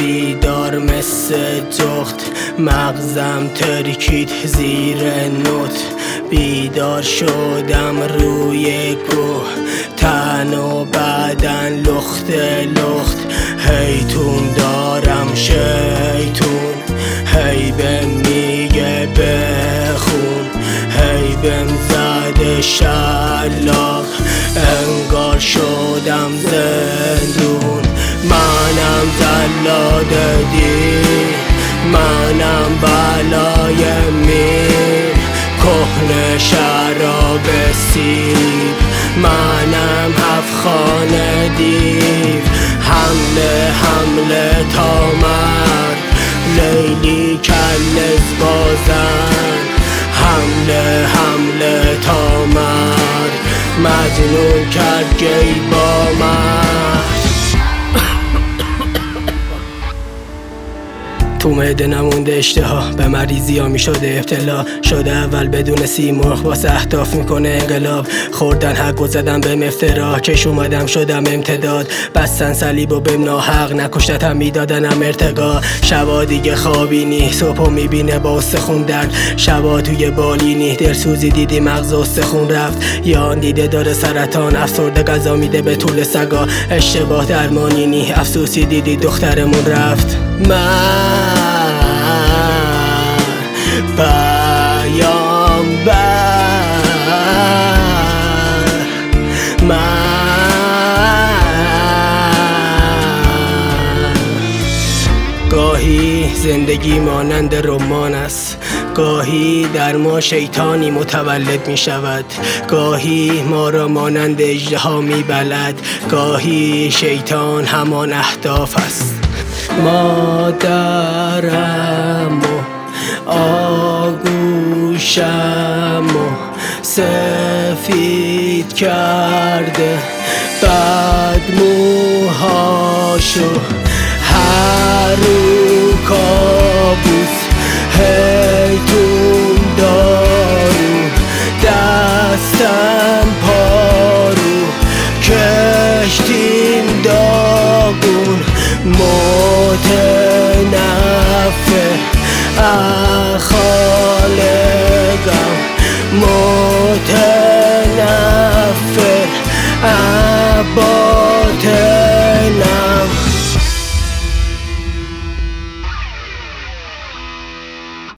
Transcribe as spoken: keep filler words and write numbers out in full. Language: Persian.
بیدار مثل جغد، مغزم ترکید زیر نوت. بیدار شدم روی کوه، تن و بدن لخت لخت. هیتون دارم شیطون، هی بهم میگه بخون، هی بهم زده شلاق، انگار شدم زندون. منم جلاد دین، منم بلای میر، کهنه شراب سیب، منم هفت خانه دیو. حمله حمله تا مرد، لیلی کلز بازن. حمله حمله تا مرد، مجنون کرد گی با مرد. تو معده نمونده اشتها، به مریضی ها می شده ابتلا. شده اول بدون سیمرغ، واسه اهداف میکنه انقلاب. خوردن حق و زدن به مفترا، کش اومدم شدم امتداد. بستن صلیب و بهم ناحق، نکشتم میدادنم ارتقا. شبا دیگه خوابینی، صبحو میبینه با استخون درد. شبا توی بالینی، دلسوزی دیدی مغز استخون رفت. یا آن دیده داره سرطان، افسرده غذا میده به طول سگا. اشتباه درمانینی، افسوسی دیدی دخترمون رفت. من پیامبر، من گاهی زندگی مانند رمان است، گاهی در ما شیطانی متولد می شود. گاهی ما را مانند اژدها می بلد، گاهی شیطان همان اهداف است. مادرم و آگوشم و سفید کرده، بعد موهاشو هر رو کابوس. هیتون دارو دستم پارو، کشتیم داغون متنفر. خالقم متنفر، عبا